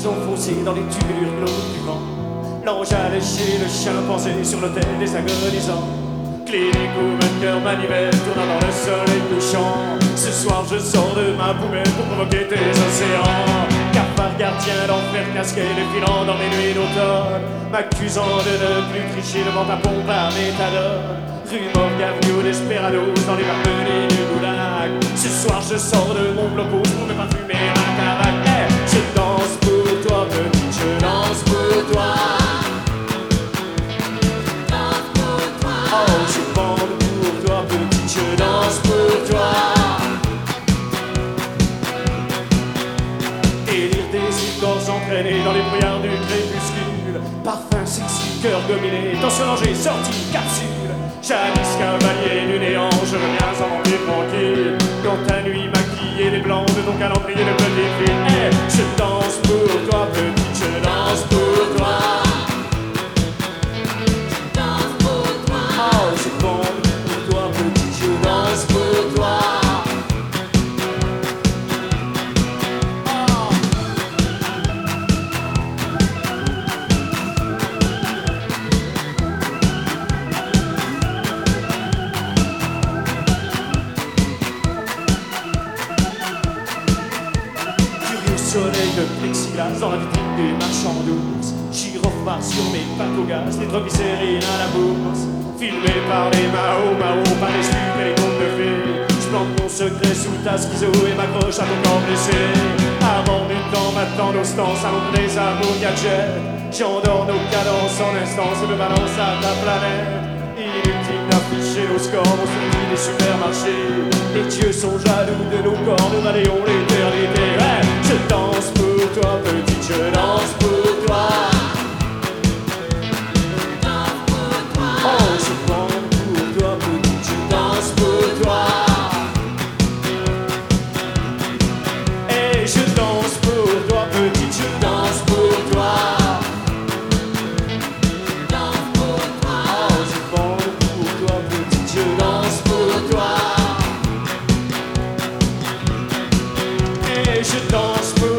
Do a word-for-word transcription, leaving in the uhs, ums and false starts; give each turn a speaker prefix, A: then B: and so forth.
A: enfoncés dans les tubulures glauques du vent. L'ange a léché le chimpanzé sur l'autel des agonisants. Clinique où mon cœur manivelle tournant dans le soleil couchant. Ce soir je sors de ma poubelle pour provoquer tes océans. Cafard gardien d'enfer casqué défilant dans mes nuits d'automne, m'accusant de ne plus tricher devant ta pompe à méthadone. Rue Morgue, avenue Desperados, dans les parvenus du Goulag. Ce soir je sors de mon blocos pour ne pas fumer ma tabac. Hey, je danse pour toi petite, je danse pour toi. Oh, je bande pour toi petite, je danse pour toi. Délire des corps entraînés dans les brouillards du crépuscule. Parfum sexy, cœur dominé, tension danger, sortie, capsule. Jadis cavalier du néant, je veux bien en remplir tranquille. Dans ta nuit maquillée des blancs de ton calendrier de petite fille. Hey, je danse pour toi petite, je danse pour toi. Oh, je bande pour toi petite, je danse pour toi. Soleil de plexiglas dans la vitrine des marchands d'ours. Gyrophare sur mes pâtes au gaz, nitroglycérine à la bourse. Filmé par les Mao Mao, par les stupes et les contes de fées. J'plante mon secret sous ta schizo et m'accroche à ton corps blessé. Avant du temps, m'attend nos stances, à l'ombre des amours gadgets. J'endors nos cadences en instance et me balance à ta planète. Inutile d'afficher nos scores au sorties des supermarchés. Les dieux sont jaloux de nos corps, nous balayons l'éternité. Ouais, je danse pour toi petite, je danse pour toi. Oh, je bande pour toi petite, je danse pour toi. Et je danse pour toi petite, je danse pour toi. Je danse pour toi. Et je danse pour